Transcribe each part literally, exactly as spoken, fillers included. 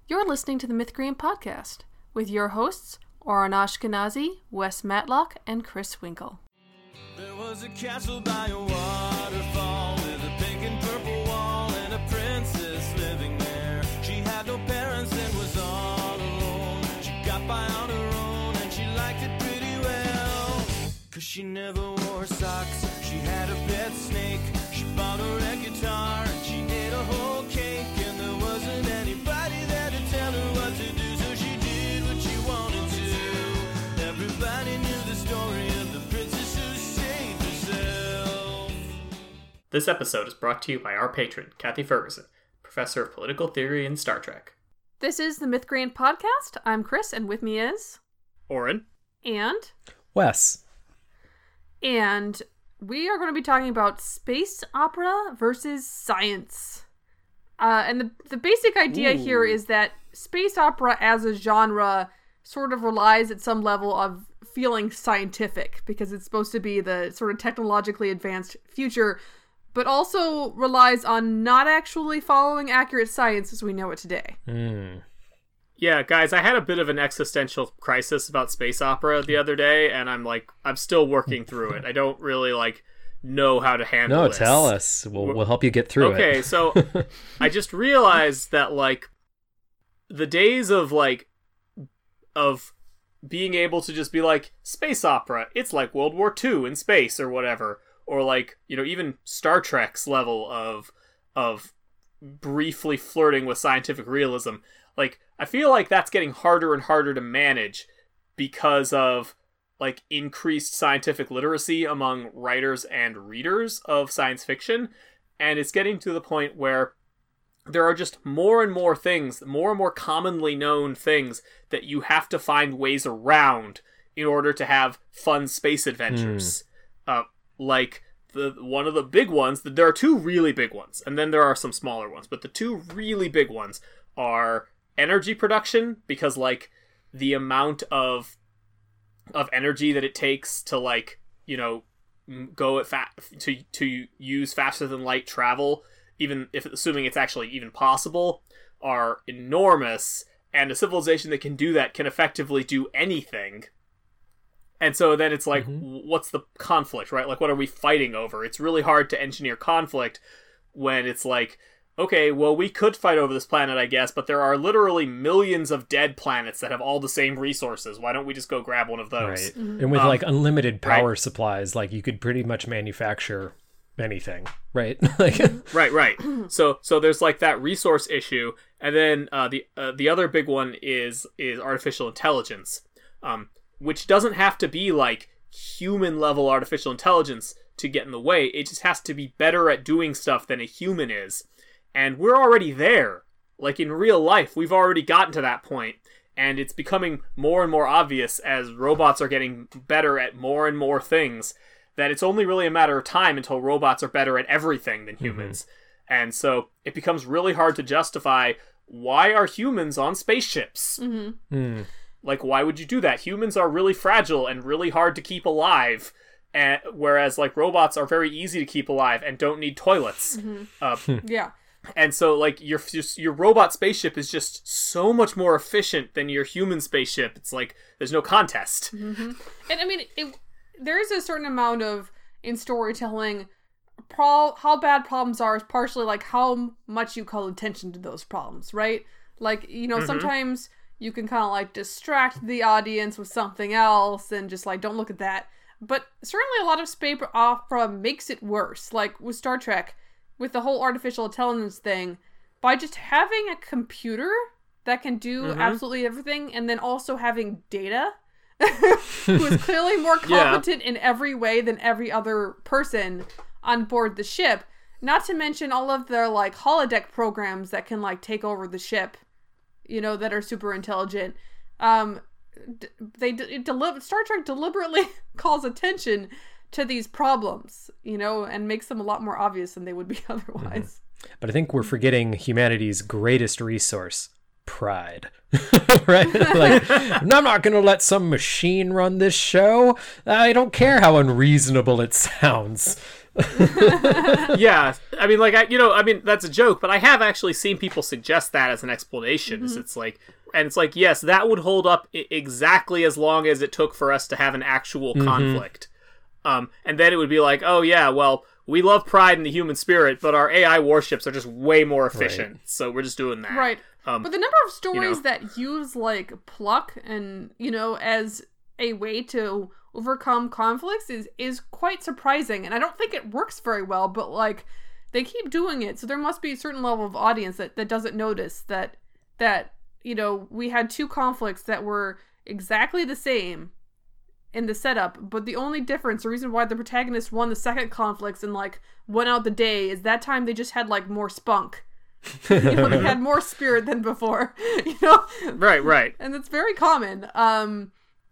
You're listening to the Mythgrian Podcast with your hosts, Oren Ashkenazi, Wes Matlock, and Chris Winkle. There was a castle by a waterfall with a pink and purple wall and a princess living there. She had no parents and was all alone. She got by on her own and she liked it pretty well. Cause she never wore socks. She had a pet snake. She bought her a guitar and she ate a whole cake. And there wasn't anybody there to tell her what to do, so she did what she wanted to. Everybody knew the story of the princess who saved herself. This episode is brought to you by our patron, Kathy Ferguson, professor of political theory in Star Trek. This is the Mythgrian Podcast. I'm Chris, and with me is... Oren. And... Wes. And we are going to be talking about space opera versus science. Uh, and the, the basic idea Ooh. here is that space opera as a genre sort of relies at some level of feeling scientific because it's supposed to be the sort of technologically advanced future, but also relies on not actually following accurate science as we know it today. Mm. Yeah, guys, I had a bit of an existential crisis about space opera the other day, and I'm like, I'm still working through it. I don't really, like, know how to handle No, this. tell us. We'll, we'll help you get through okay, it. Okay, so I just realized that, like, the days of, like, of being able to just be like, space opera, it's like World War Two in space or whatever, or like, you know, even Star Trek's level of of briefly flirting with scientific realism. Like, I feel like that's getting harder and harder to manage because of, like, increased scientific literacy among writers and readers of science fiction. And it's getting to the point where there are just more and more things, more and more commonly known things that you have to find ways around in order to have fun space adventures. Mm. Uh, like, the one of the big ones, there are two really big ones, and then there are some smaller ones, but the two really big ones are energy production, because, like, the amount of of energy that it takes to, like, you know, go at fa- to to use faster than light travel, even if assuming it's actually even possible, are enormous, and a civilization that can do that can effectively do anything. And so then it's like, mm-hmm. what's the conflict, right? Like, what are we fighting over? It's really hard to engineer conflict when it's like, okay, well, we could fight over this planet, I guess, but there are literally millions of dead planets that have all the same resources. Why don't we just go grab one of those? Right. Mm-hmm. And with, um, like, unlimited power right. supplies, like, you could pretty much manufacture anything, right? like, right, right. So, so there's, like, that resource issue, and then uh, the uh, the other big one is is artificial intelligence, um, which doesn't have to be, like, human-level artificial intelligence to get in the way. It just has to be better at doing stuff than a human is. And we're already there. Like, in real life, we've already gotten to that point, and it's becoming more and more obvious as robots are getting better at more and more things that it's only really a matter of time until robots are better at everything than humans. Mm-hmm. And so it becomes really hard to justify, why are humans on spaceships? Mm-hmm. Mm. Like, why would you do that? Humans are really fragile and really hard to keep alive. And, whereas, like, robots are very easy to keep alive and don't need toilets. Mm-hmm. Uh, yeah. And so, like, your your robot spaceship is just so much more efficient than your human spaceship. It's like, there's no contest. Mm-hmm. And, I mean, it, there is a certain amount of, in storytelling, pro- how bad problems are is partially, like, how much you call attention to those problems, right? Like, you know, mm-hmm. sometimes you can kind of, like, distract the audience with something else and just, like, don't look at that. But certainly a lot of space opera makes it worse. Like, with Star Trek, with the whole artificial intelligence thing, by just having a computer that can do mm-hmm. absolutely everything, and then also having Data, who is clearly more competent yeah. in every way than every other person on board the ship, not to mention all of their, like, holodeck programs that can, like, take over the ship, you know, that are super intelligent. Um, they it deli- Star Trek deliberately calls attention to these problems, you know, and makes them a lot more obvious than they would be otherwise. Mm-hmm. But I think we're forgetting humanity's greatest resource, pride. Right? Like, I'm not going to let some machine run this show. I don't care how unreasonable it sounds. Yeah, I mean, like, I, you know, I mean, that's a joke, but I have actually seen people suggest that as an explanation. Mm-hmm. It's like, and it's like, yes, that would hold up I- exactly as long as it took for us to have an actual mm-hmm. conflict. Um, and then it would be like, oh yeah, well, we love pride in the human spirit, but our A I warships are just way more efficient, right. so we're just doing that. Right. Um, but the number of stories you know, that use, like, pluck and, you know, as a way to overcome conflicts is, is quite surprising. And I don't think it works very well, but, like, they keep doing it. So there must be a certain level of audience that, that doesn't notice that, that, you know, we had two conflicts that were exactly the same in the setup, but the only difference, the reason why the protagonist won the second conflicts and, like, went out the day is that time they just had, like, more spunk. You know, they had more spirit than before, you know? Right, right. And it's very common. Um,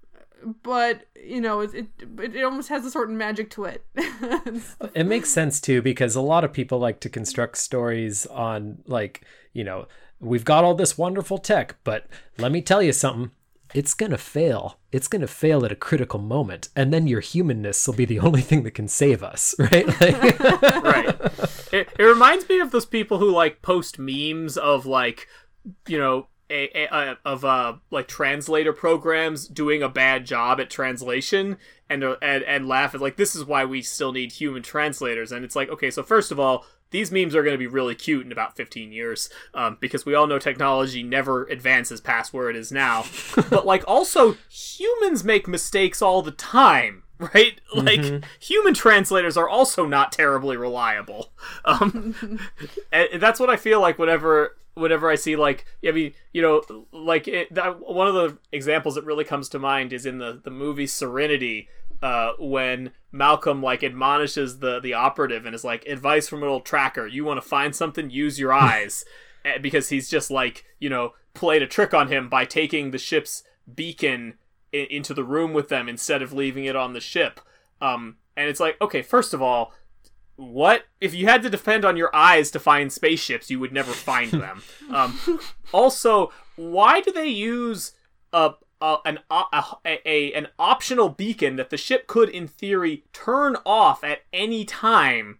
but, you know, it, it, it almost has a certain magic to it. It makes sense, too, because a lot of people like to construct stories on, like, you know, we've got all this wonderful tech, but let me tell you something. It's going to fail. It's going to fail at a critical moment. And then your humanness will be the only thing that can save us, right? Like... Right. It, it reminds me of those people who, like, post memes of, like, you know, a, a, a, of, uh, like, translator programs doing a bad job at translation and, uh, and, and laugh at, like, this is why we still need human translators. And it's like, okay, so first of all, these memes are going to be really cute in about fifteen years, um, because we all know technology never advances past where it is now. But, like, also, humans make mistakes all the time, right? Like, mm-hmm. human translators are also not terribly reliable. Um, and that's what I feel like whenever... Whenever I see, like, I mean, you know, like, it, that, one of the examples that really comes to mind is in the, the movie Serenity, uh, when Malcolm, like, admonishes the, the operative and is like, advice from an old tracker, you want to find something, use your eyes. Because he's just, like, you know, played a trick on him by taking the ship's beacon I- into the room with them instead of leaving it on the ship. Um, and it's like, okay, first of all, what? If you had to depend on your eyes to find spaceships, you would never find them. Um, also, why do they use a, a an a, a an optional beacon that the ship could, in theory, turn off at any time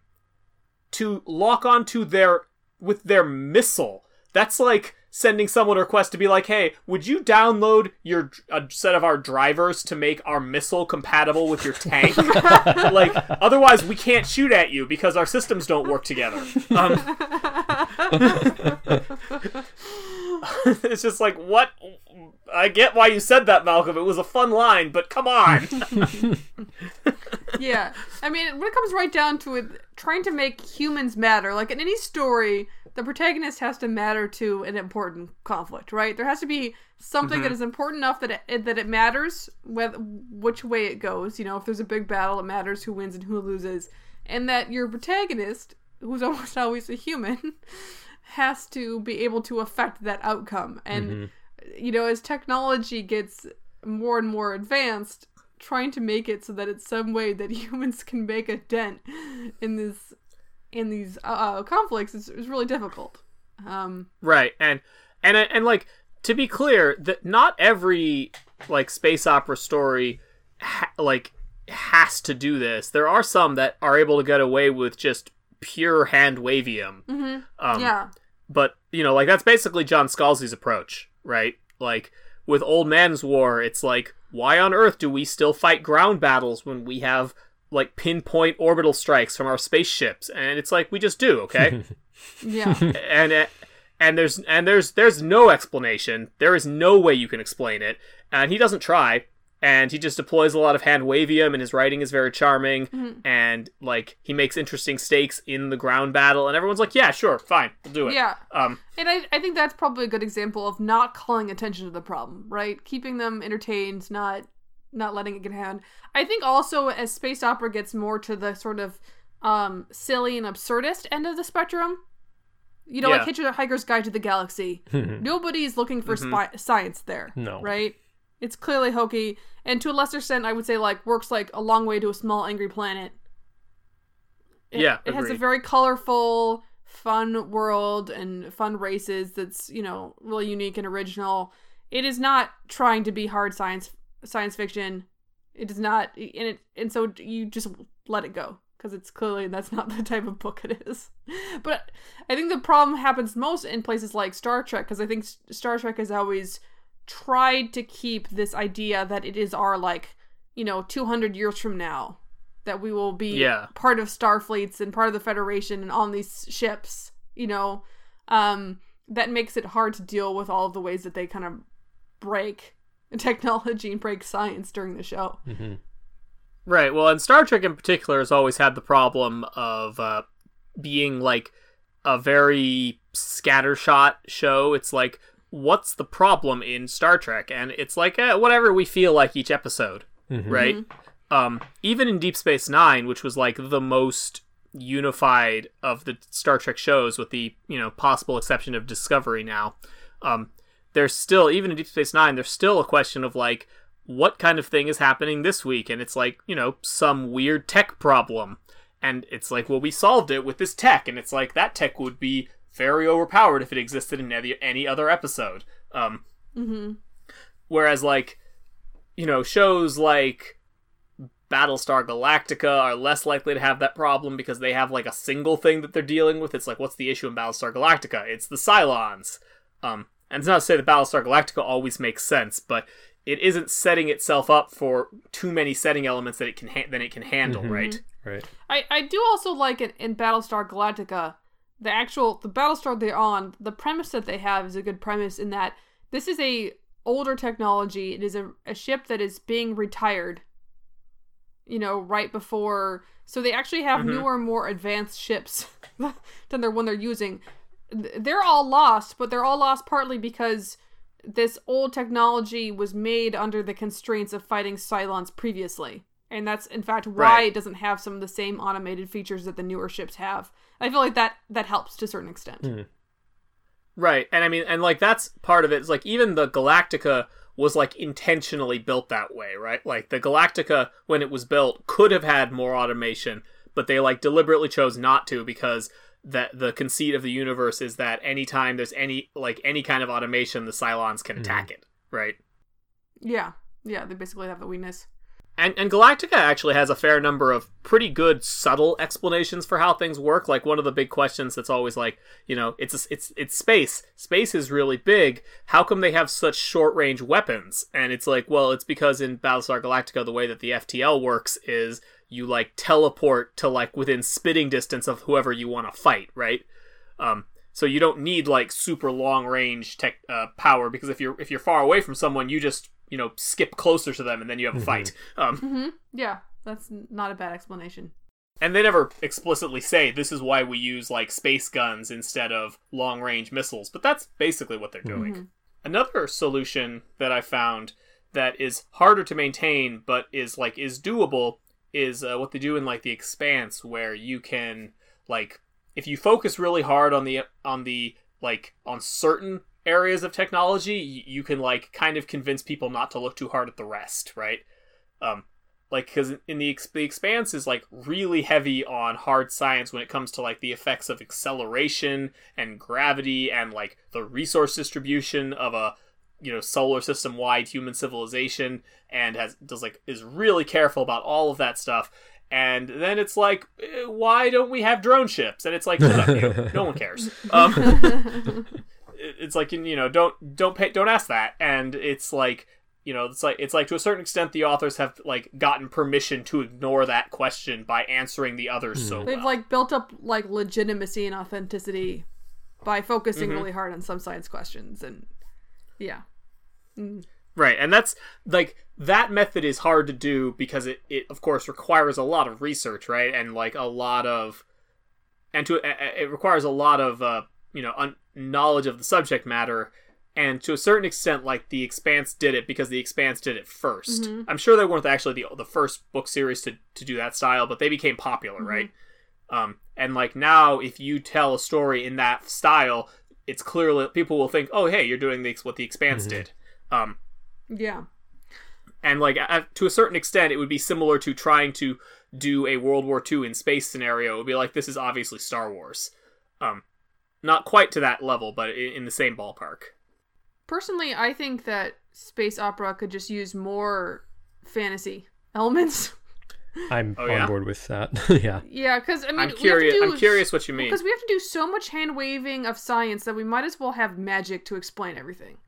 to lock onto their with their missile? That's like sending someone a request to be like, hey, would you download your a set of our drivers to make our missile compatible with your tank? Like, otherwise we can't shoot at you because our systems don't work together. Um, it's just like, what? I get why you said that, Malcolm. It was a fun line, but come on. Yeah. I mean, when it comes right down to it, trying to make humans matter, like in any story, the protagonist has to matter to an important conflict, right? There has to be something mm-hmm. that is important enough that it, that it matters whether, which way it goes. You know, if there's a big battle, it matters who wins and who loses. And that your protagonist, who's almost always a human, has to be able to affect that outcome. And, mm-hmm. you know, as technology gets more and more advanced, trying to make it so that it's some way that humans can make a dent in this in these uh, conflicts is, is really difficult. Um, right, and and and like, to be clear, that not every like space opera story ha- like has to do this. There are some that are able to get away with just pure hand wavium. Mm-hmm. Um, yeah, but you know, like that's basically John Scalzi's approach, right? Like with Old Man's War, it's like, why on earth do we still fight ground battles when we have like pinpoint orbital strikes from our spaceships? And it's like, we just do, okay? Yeah. and and there's and there's there's no explanation. There is no way you can explain it, and he doesn't try. And he just deploys a lot of hand wavium, and his writing is very charming. Mm-hmm. And like, he makes interesting stakes in the ground battle, and everyone's like, yeah, sure, fine, we'll do it. Yeah. Um, and I, I think that's probably a good example of not calling attention to the problem, right? Keeping them entertained, not not letting it get hand. I think also as space opera gets more to the sort of um, silly and absurdist end of the spectrum, you know, yeah. like Hitchhiker's Guide to the Galaxy, nobody's looking for mm-hmm. spy- science there, no, right? It's clearly hokey, and to a lesser extent, I would say, like, works like A Long Way to a Small Angry Planet. It, yeah, it has a agreed. very colorful, fun world and fun races that's, you know, really unique and original. It is not trying to be hard science science fiction. It is not, and it and so you just let it go. because it's clearly that's not the type of book it is. But I think the problem happens most in places like Star Trek, because I think Star Trek has always tried to keep this idea that it is our, like, you know, two hundred years from now, that we will be Yeah. part of Starfleets and part of the Federation and on these ships, you know, um, that makes it hard to deal with all of the ways that they kind of break technology and break science during the show. Mm-hmm. Right. Well, and Star Trek in particular has always had the problem of uh, being like a very scattershot show. It's like, what's the problem in Star Trek? And it's like, eh, whatever we feel like each episode, Mm-hmm. right? Um, even in Deep Space Nine, which was like the most unified of the Star Trek shows, with the, you know, possible exception of Discovery now, um, there's still, even in Deep Space Nine, there's still a question of like, what kind of thing is happening this week? And it's like, you know, some weird tech problem. And it's like, well, we solved it with this tech. And it's like, that tech would be very overpowered if it existed in any, any other episode. Um, Mm-hmm. Whereas, like, you know, shows like Battlestar Galactica are less likely to have that problem because they have, like, a single thing that they're dealing with. It's like, what's the issue in Battlestar Galactica? It's the Cylons. Um, and it's not to say that Battlestar Galactica always makes sense, but it isn't setting itself up for too many setting elements that it can ha- that it can handle, Mhm. right? Right. I, I do also like in, in Battlestar Galactica, the actual, the Battlestar they're on, the premise that they have is a good premise in that this is a older technology. It is a, a ship that is being retired, you know, right before, so they actually have Mhm. newer, more advanced ships than the one they're using. They're all lost, but they're all lost partly because this old technology was made under the constraints of fighting Cylons previously. And that's, in fact, why Right. it doesn't have some of the same automated features that the newer ships have. I feel like that that helps to a certain extent. Mm. Right, and I mean, and like that's part of it. It's like even the Galactica was like intentionally built that way, right? Like the Galactica, when it was built, could have had more automation, but they like deliberately chose not to because that the conceit of the universe is that anytime there's any like any kind of automation, the Cylons can attack it, right? Yeah. Yeah, they basically have the weakness. And and Galactica actually has a fair number of pretty good subtle explanations for how things work. Like one of the big questions that's always like, you know, it's a, it's it's space. Space is really big. How come they have such short range weapons? And it's like, well, it's because in Battlestar Galactica the way that the F T L works is you like teleport to like within spitting distance of whoever you want to fight, right? Um, so you don't need like super long range tech uh, power because if you're if you're far away from someone, you just you know, skip closer to them and then you have a fight. Um, Mm-hmm. Yeah, that's n- not a bad explanation. and they never explicitly say this is why we use like space guns instead of long range missiles, but that's basically what they're doing. Mm-hmm. Another solution that I found that is harder to maintain but is like is doable is uh, what they do in like The Expanse, where you can like if you focus really hard on the on the like on certain areas of technology, you can like kind of convince people not to look too hard at the rest, right? Um, like because in the the Expanse is like really heavy on hard science when it comes to like the effects of acceleration and gravity and like the resource distribution of a you know solar system wide human civilization, and has does like is really careful about all of that stuff. And then it's like, eh, why don't we have drone ships? And it's like, shut up, you. No one cares. Um, it's like, you know, don't don't pay, don't ask that. And it's like, you know, it's like it's like to a certain extent the authors have like gotten permission to ignore that question by answering the others so They've well. like built up like legitimacy and authenticity by focusing Mhm. really hard on some science questions, and yeah. Mm. Right, and that's like that method is hard to do because it, it of course requires a lot of research, right? And like a lot of and to it requires a lot of uh, you know, un- knowledge of the subject matter, and to a certain extent like The Expanse did it because The Expanse did it first. Mhm. I'm sure they weren't actually the the first book series to to do that style, but they became popular, right? Um and like now if you tell a story in that style, it's clearly people will think, "Oh, hey, you're doing the, what The Expanse Mhm. did." Um Yeah. And like at, to a certain extent, it would be similar to trying to do a World War Two in space scenario. It would be like, this is obviously Star Wars. Um, not quite to that level, but in, in the same ballpark. Personally, I think that space opera could just use more fantasy elements. I'm Oh, on yeah? board with that. Yeah. Yeah, because I mean, I'm we have to curious. do- I'm curious what you mean. Because we have to do so much hand waving of science that we might as well have magic to explain everything.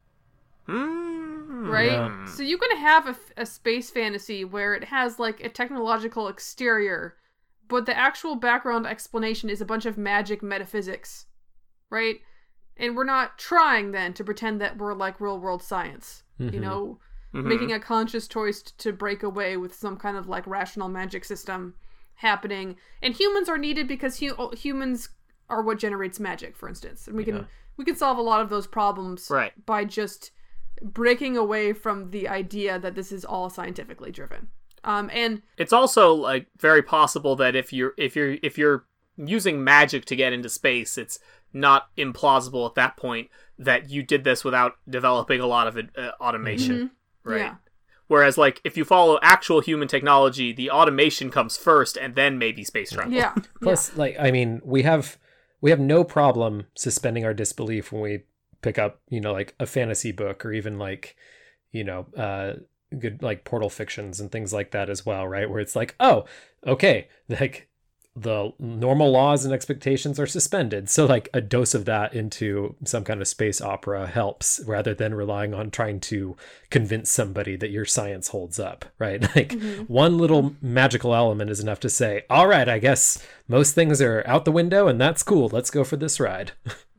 Hmm. Right? Yeah. So you can have a, f- a space fantasy where it has like a technological exterior, but the actual background explanation is a bunch of magic metaphysics. Right? And we're not trying then to pretend that we're like real world science. Mhm. You know, Mhm. making a conscious choice t- to break away with some kind of like rational magic system happening. And humans are needed because hu- humans are what generates magic, for instance. And we can Yeah. we can solve a lot of those problems Right. by just breaking away from the idea that this is all scientifically driven. Um, and It's also like very possible that if you're if you're if you're using magic to get into space, it's not implausible at that point that you did this without developing a lot of uh, automation, right? yeah, Whereas, like, if you follow actual human technology, the automation comes first, and then maybe space travel. yeah, Plus, like, I mean, we have we have no problem suspending our disbelief when we pick up, you know, like a fantasy book or even like, you know, uh, good like portal fictions and things like that as well, right? Where it's like, oh, okay, like the normal laws and expectations are suspended. So like a dose of that into some kind of space opera helps rather than relying on trying to convince somebody that your science holds up, right? Like one little magical element is enough to say, all right, I guess most things are out the window and that's cool. Let's go for this ride.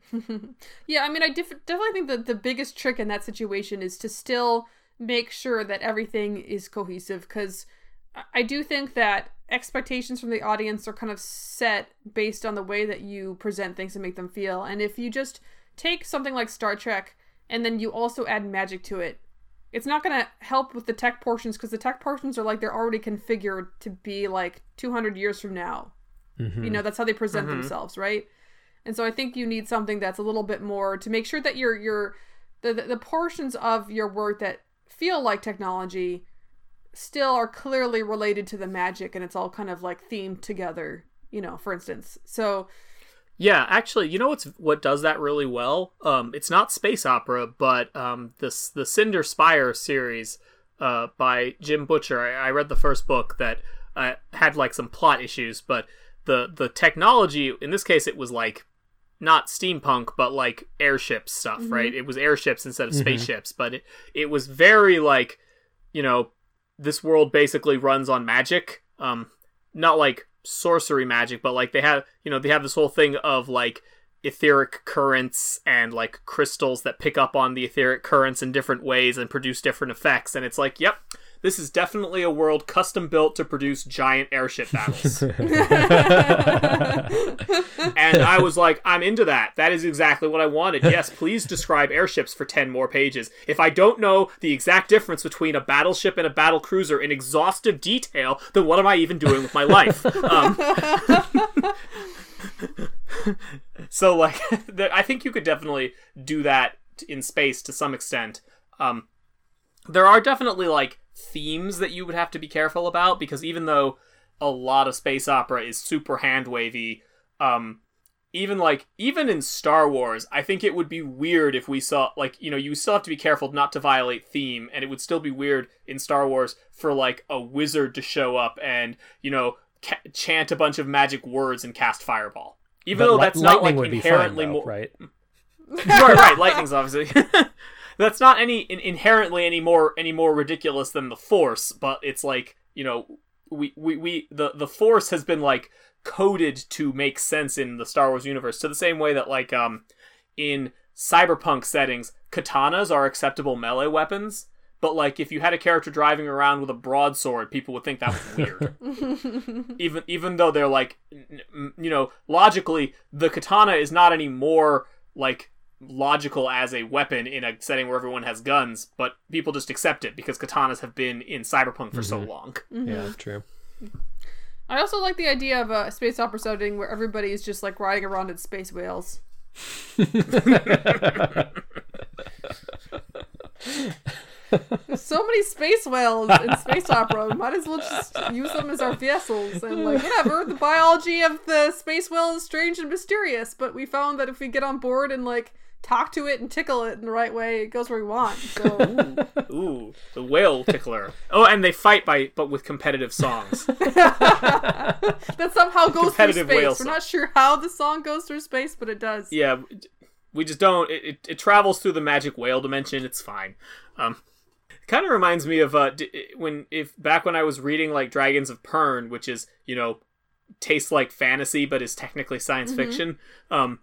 Yeah, I mean, I def- definitely think that the biggest trick in that situation is to still make sure that everything is cohesive, because I do think that expectations from the audience are kind of set based on the way that you present things and make them feel. And if you just take something like Star Trek and then you also add magic to it, it's not going to help with the tech portions, because the tech portions are like they're already configured to be like two hundred years from now. Mhm. You know, that's how they present Mhm. themselves, right? And so I think you need something that's a little bit more to make sure that your your the, the the portions of your work that feel like technology still are clearly related to the magic, and it's all kind of like themed together, you know, for instance. So Yeah, actually, you know what's what does that really well? Um, it's not space opera, but um, this the Cinder Spire series uh, by Jim Butcher. I, I read the first book that uh, had like some plot issues, but the the technology in this case it was like not steampunk, but like airship stuff, right? It was airships instead of spaceships, but it it was very like, you know, this world basically runs on magic. Um, not like sorcery magic, but like they have, you know, they have this whole thing of like etheric currents and like crystals that pick up on the etheric currents in different ways and produce different effects. And it's like, yep, this is definitely a world custom built to produce giant airship battles. And I was like, I'm into that. That is exactly what I wanted. Yes, please describe airships for ten more pages. If I don't know the exact difference between a battleship and a battle cruiser in exhaustive detail, then what am I even doing with my life? Um, so, like, I think you could definitely do that in space to some extent. Um, there are definitely, like, themes that you would have to be careful about, because even though a lot of space opera is super hand-wavy, um, even, like, even in Star Wars, I think it would be weird if we saw, like, you know, you still have to be careful not to violate theme, and it would still be weird in Star Wars for, like, a wizard to show up and, you know, ca- chant a bunch of magic words and cast fireball. Even But though li- that's not, like, lightning would be fine, inherently though, more... right? right, right, lightning's obviously... That's not any in, inherently any more any more ridiculous than the Force, but it's like, you know, we, we, we the, the Force has been like coded to make sense in the Star Wars universe, to the same way that like um in cyberpunk settings, katanas are acceptable melee weapons, but like if you had a character driving around with a broadsword, people would think that was weird. even even though they're like, you know, logically the katana is not any more like logical as a weapon in a setting where everyone has guns, but people just accept it because katanas have been in cyberpunk for so long. Yeah, true. I also like the idea of a space opera setting where everybody is just like riding around in space whales. There's so many space whales in space opera. We might as well just use them as our vessels and like whatever. The biology of the space whale is strange and mysterious, but we found that if we get on board and like talk to it and tickle it in the right way, it goes where we want. So Ooh, ooh, the whale tickler. Oh, and they fight by but with competitive songs. that somehow goes through Competitive whale space. We're song. not sure how the song goes through space, but it does. Yeah, we just don't. It, it, it travels through the magic whale dimension. It's fine. Um, kind of reminds me of uh d- when if back when I was reading like Dragons of Pern, which is, you know, tastes like fantasy but is technically science Mm-hmm. fiction. Um,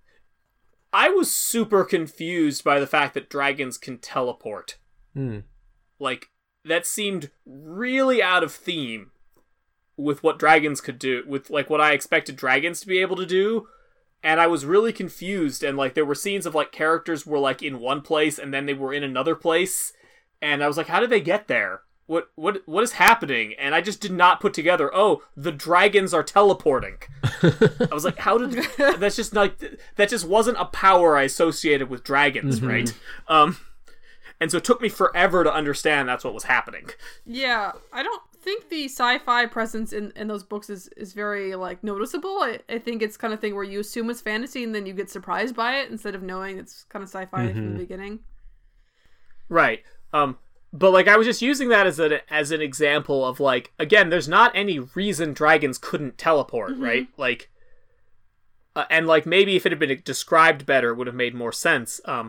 I was super confused by the fact that dragons can teleport. Hmm. Like, that seemed really out of theme with what dragons could do, with like what I expected dragons to be able to do. And I was really confused, and like there were scenes of like characters were like in one place and then they were in another place, and I was like, how did they get there? What what what is happening? And I just did not put together, oh, the dragons are teleporting. I was like, how did that's just like that just wasn't a power I associated with dragons, Mm-hmm. right? Um and so it took me forever to understand that's what was happening. Yeah, I don't think the sci-fi presence in, in those books is, is very, like, noticeable. I, I think it's kind of thing where you assume it's fantasy and then you get surprised by it instead of knowing it's kind of sci-fi from the beginning. Right. Um but like I was just using that as a as an example of like, again, there's not any reason dragons couldn't teleport, Mm-hmm. right? Like uh, and like maybe if it had been described better it would have made more sense. Um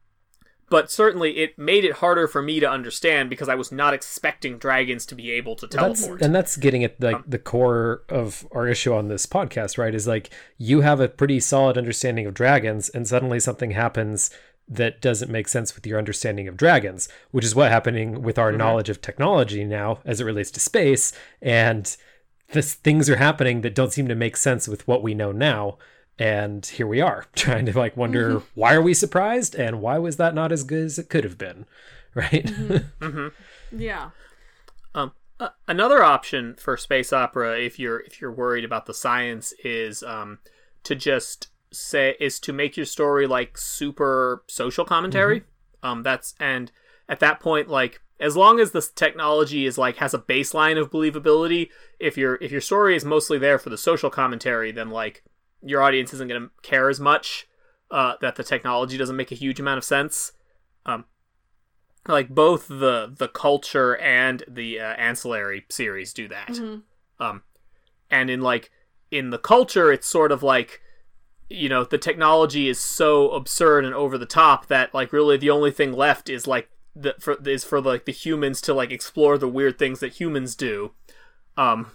But certainly it made it harder for me to understand because I was not expecting dragons to be able to That's, teleport. and that's getting at like Um, the core of our issue on this podcast, right? Is like you have a pretty solid understanding of dragons, and suddenly something happens that doesn't make sense with your understanding of dragons, which is what happening with our Mhm. knowledge of technology now as it relates to space. And this things are happening that don't seem to make sense with what we know now. And here we are trying to like wonder, why are we surprised? And why was that not as good as it could have been? Right. Mhm. Yeah. Um, uh, another option for space opera, if you're if you're worried about the science, is um, to just say is to make your story like super social commentary. Um, that's and at that point, like as long as this technology is like has a baseline of believability, if your if your story is mostly there for the social commentary, then like your audience isn't going to care as much uh, that the technology doesn't make a huge amount of sense. Um, like both the the culture and the uh, ancillary series do that. Mhm. Um, and in like in the culture, it's sort of like, you know, the technology is so absurd and over the top that like really the only thing left is like the for is for like the humans to like explore the weird things that humans do. Um,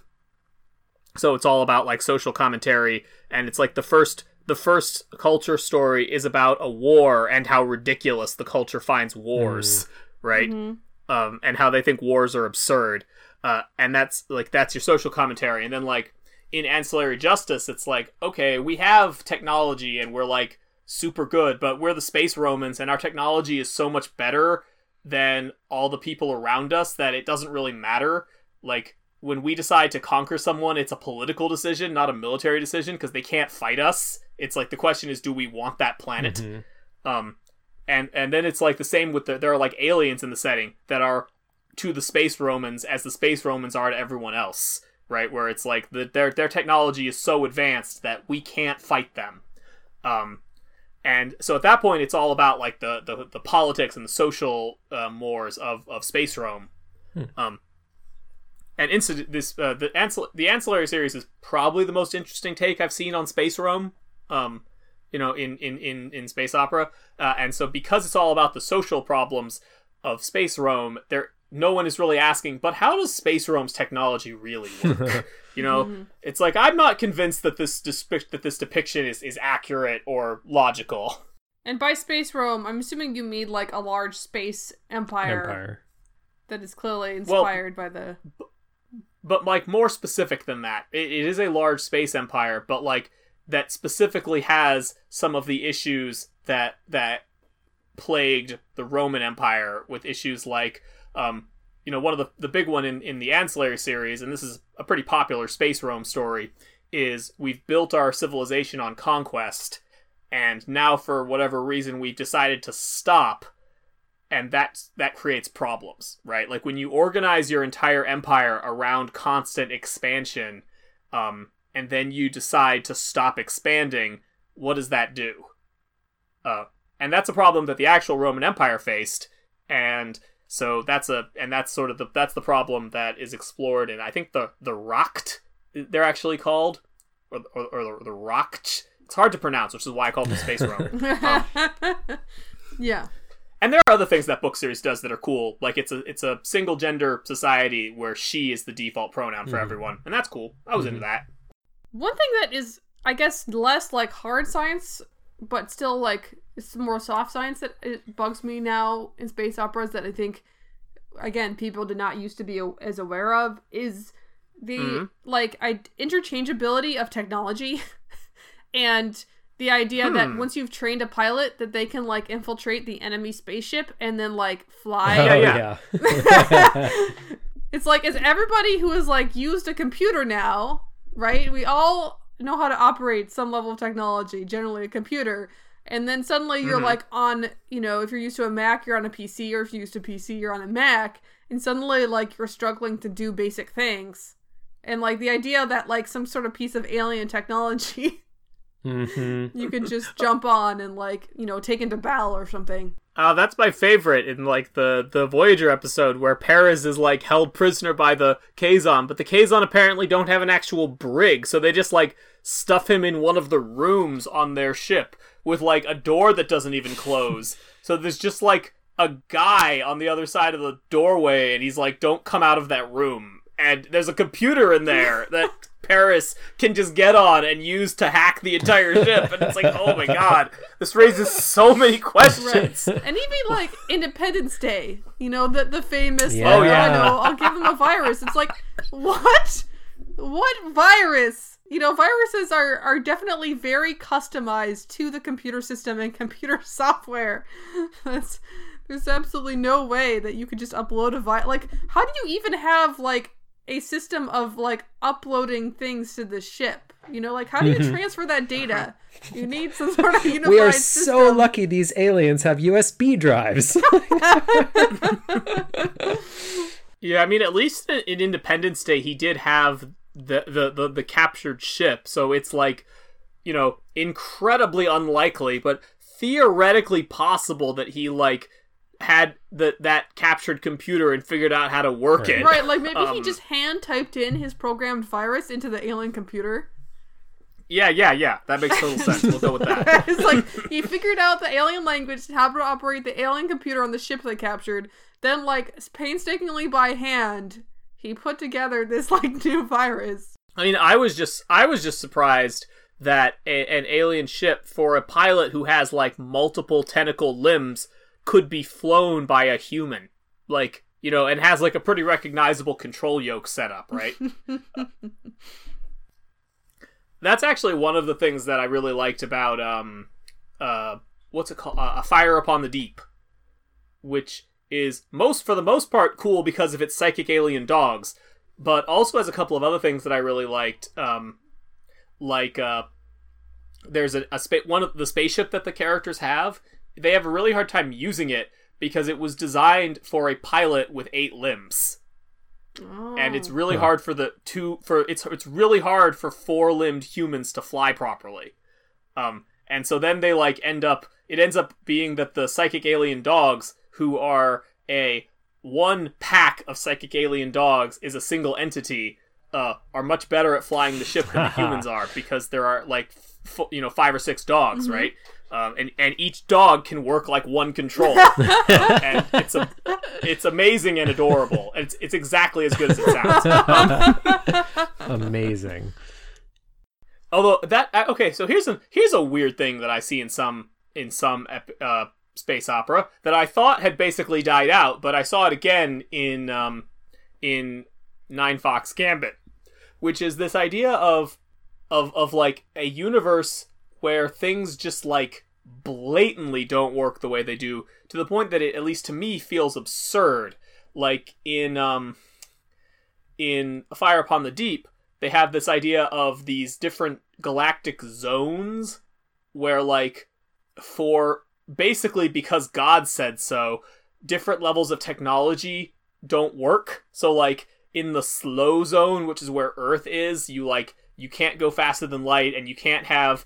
so it's all about like social commentary, and it's like the first the first culture story is about a war and how ridiculous the culture finds wars, right? Mhm. Um, and how they think wars are absurd. Uh, and that's like that's your social commentary. And then like in Ancillary Justice, it's like, okay, we have technology and we're like super good, but we're the space Romans and our technology is so much better than all the people around us that it doesn't really matter. Like when we decide to conquer someone, it's a political decision, not a military decision, because they can't fight us. It's like the question is, do we want that planet? Mhm. Um, and and then it's like the same with the there are like aliens in the setting that are to the space Romans as the space Romans are to everyone else, right? Where it's like the, their their technology is so advanced that we can't fight them. Um, and so at that point, it's all about like the the, the politics and the social uh, mores of, of space Rome. Hmm. Um, and incident this uh, the ancil- the ancillary series is probably the most interesting take I've seen on space Rome. Um, you know, in in in in space opera, uh, and so because it's all about the social problems of space Rome, there no one is really asking, but how does space Rome's technology really work? You know, Mhm. it's like I'm not convinced that this disp- that this depiction is is accurate or logical. And by space Rome, I'm assuming you mean like a large space empire, Empire. that is clearly inspired by the. But like more specific than that, it, it is a large space empire, but like that specifically has some of the issues that that plagued the Roman Empire, with issues like, um, you know, one of the the big one in in the Ancillary series, and this is a pretty popular space Rome story, is we've built our civilization on conquest, and now for whatever reason we've decided to stop. And that that creates problems, right? Like when you organize your entire empire around constant expansion, um, and then you decide to stop expanding, what does that do? Uh, and that's a problem that the actual Roman Empire faced, and so that's a and that's sort of the that's the problem that is explored in I think the the Racht they're actually called, or or, or the, the Racht. It's hard to pronounce, which is why I call them Space Roman. Um, Yeah. and there are other things that book series does that are cool. Like it's a it's a single gender society where she is the default pronoun for Mhm. everyone, and that's cool. I was Mhm. into that. One thing that is, I guess, less like hard science, but still like it's more soft science that it bugs me now in space operas that I think, again, people did not used to be a- as aware of is the Mhm. like I, interchangeability of technology and the idea that Hmm. once you've trained a pilot that they can like infiltrate the enemy spaceship and then like fly. Oh, yeah. yeah. It's like, is everybody who has like used a computer now, right? We all know how to operate some level of technology, generally a computer. And then suddenly you're Mhm. like on, you know, if you're used to a Mac, you're on a P C, or if you're used to a P C, you're on a Mac. And suddenly like you're struggling to do basic things. And like the idea that like some sort of piece of alien technology hmm you could just jump on and like, you know, take into battle or something. Uh, that's my favorite in like the the Voyager episode where Paris is like held prisoner by the Kazon, but the Kazon apparently don't have an actual brig, so they just like stuff him in one of the rooms on their ship with like a door that doesn't even close. So there's just like a guy on the other side of the doorway, and he's like, "Don't come out of that room." And there's a computer in there that Paris can just get on and use to hack the entire ship. And it's like, oh my god, this raises so many questions. Right. And even like Independence Day, you know, the the famous Yeah. like, Oh, yeah. I know, I'll give them a virus. It's like, what? What virus? You know, viruses are are definitely very customized to the computer system and computer software. That's there's absolutely no way that you could just upload a vi like how do you even have like a system of like uploading things to the ship? You know, like how do you transfer that data? You need some sort of unified We are system. so lucky these aliens have U S B drives. Yeah, I mean, at least in in Independence Day, he did have the, the, the, the captured ship, so it's like, you know, incredibly unlikely, but theoretically possible that he, like, had the, that captured computer and figured out how to work Right. it. Right, like maybe he Um, just hand typed in his programmed virus into the alien computer. Yeah, yeah, yeah. That makes total sense. We'll go with that. It's like he figured out the alien language, how to operate the alien computer on the ship they captured. Then, like painstakingly by hand, he put together this like new virus. I mean, I was just I was just surprised that a, an alien ship for a pilot who has like multiple tentacle limbs could be flown by a human. Like, you know, and has like a pretty recognizable control yoke setup, right? That's actually one of the things that I really liked about um uh what's it called? Uh, A Fire Upon the Deep, which is most for the most part cool because of its psychic alien dogs, but also has a couple of other things that I really liked. Um, like uh, there's a, a spa- one of the spaceship that the characters have. They have a really hard time using it because it was designed for a pilot with eight limbs, Oh. and it's really Huh. hard for the two for it's it's really hard for four-limbed humans to fly properly. Um, and so then they like end up. It ends up being that the psychic alien dogs, who are a one pack of psychic alien dogs, is a single entity, uh, are much better at flying the ship than the humans are because there are like f- you know five or six dogs, right? Um, and and each dog can work like one control, uh, and it's a it's amazing and adorable. It's it's exactly as good as it sounds. Um, Amazing. Although that uh, okay, so here's a here's a weird thing that I see in some in some ep- uh, space opera that I thought had basically died out, but I saw it again in um, in Nine Fox Gambit, which is this idea of of of like a universe where things just like blatantly don't work the way they do, to the point that it, at least to me, feels absurd. Like in um in A Fire Upon the Deep, they have this idea of these different galactic zones where, like, for basically because God said so, different levels of technology don't work. So, like, in the slow zone, which is where Earth is, you, like, you can't go faster than light, and you can't have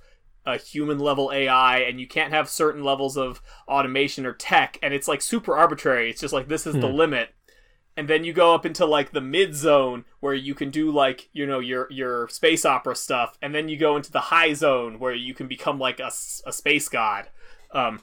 a human level A I, and you can't have certain levels of automation or tech, and it's like super arbitrary. It's just like, this is the limit. And then you go up into like the mid zone where you can do like, you know, your your space opera stuff, and then you go into the high zone where you can become like a, s- a space god. Um,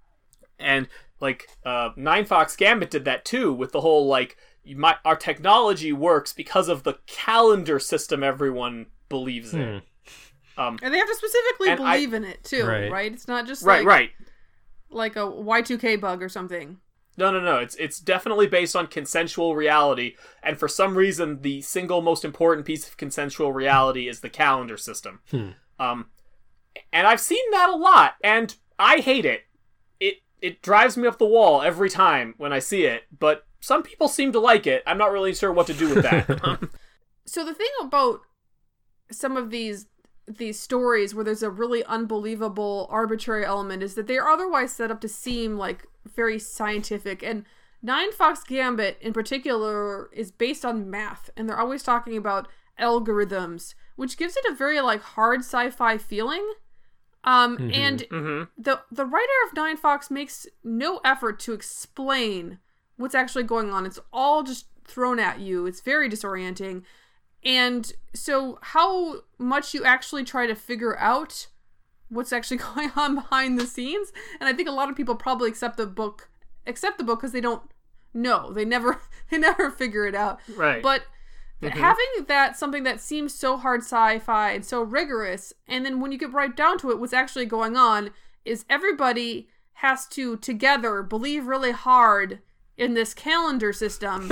and like uh, Nine Fox Gambit did that too, with the whole like, you might, our technology works because of the calendar system everyone believes in. Hmm. Um, And they have to specifically And believe I- in it too, Right. right? It's not just right, like, right. like a Y two K bug or something. No, no, no. It's it's definitely based on consensual reality, and for some reason, the single most important piece of consensual reality is the calendar system. Hmm. Um, and I've seen that a lot, and I hate it. It it drives me up the wall every time when I see it. But some people seem to like it. I'm not really sure what to do with that. So the thing about some of these these stories where there's a really unbelievable arbitrary element is that they are otherwise set up to seem like very scientific. And Nine Fox Gambit in particular is based on math, and they're always talking about algorithms, which gives it a very like hard sci-fi feeling. Um, Mhm. and hmm the the writer of Nine Fox makes no effort to explain what's actually going on. It's all just thrown at you. It's very disorienting. And so how much you actually try to figure out what's actually going on behind the scenes, and I think a lot of people probably accept the book accept the book because they don't know. They never they never figure it out. Right. But Mhm. having that something that seems so hard sci-fi and so rigorous, and then when you get right down to it, what's actually going on is everybody has to together believe really hard in this calendar system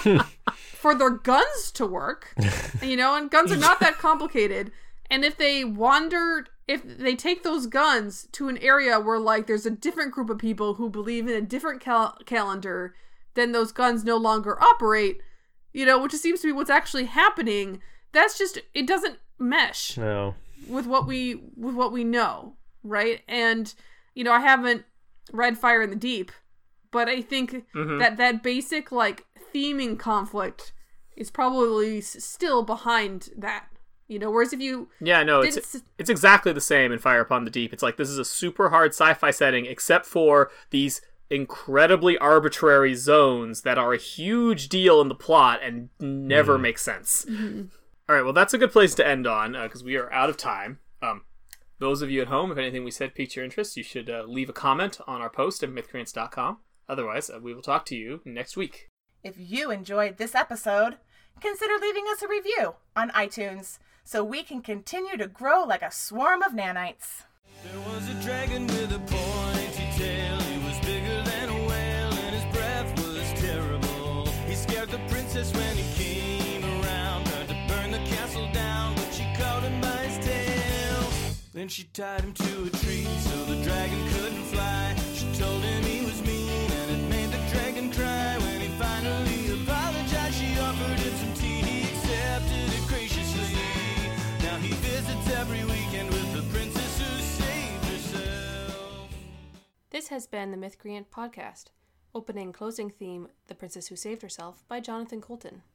for their guns to work, you know, and guns are not that complicated. And if they wander, if they take those guns to an area where like there's a different group of people who believe in a different cal- calendar, then those guns no longer operate, you know, which seems to be what's actually happening. That's just, it doesn't mesh No. with what we with what we know, right? And you know, I haven't read Fire in the Deep, but I think Mhm. that that basic like theming conflict is probably s- still behind that, you know. Whereas if you Yeah, no, it's didn't s- it's exactly the same in Fire Upon the Deep. It's like, this is a super hard sci-fi setting, except for these incredibly arbitrary zones that are a huge deal in the plot and never make sense. All right, well, that's a good place to end on, because we are out of time. Um, those of you at home, if anything we said piqued your interest, you should uh, leave a comment on our post at mythcreants dot com. Otherwise, uh, we will talk to you next week. If you enjoyed this episode, consider leaving us a review on iTunes so we can continue to grow like a swarm of nanites. There was a dragon with a pointy tail. He was bigger than a whale, and his breath was terrible. He scared the princess when he came around, tried to burn the castle down, but she caught him by his tail. Then she tied him to a tree so the dragon couldn't fly. She told him he was mean, and it made the dragon cry. When he finally apologized, she offered him some tea. He accepted it graciously. Now he visits every weekend with the princess who saved herself. This has been the Mythcreant Podcast. Opening and closing theme, The Princess Who Saved Herself by Jonathan Colton.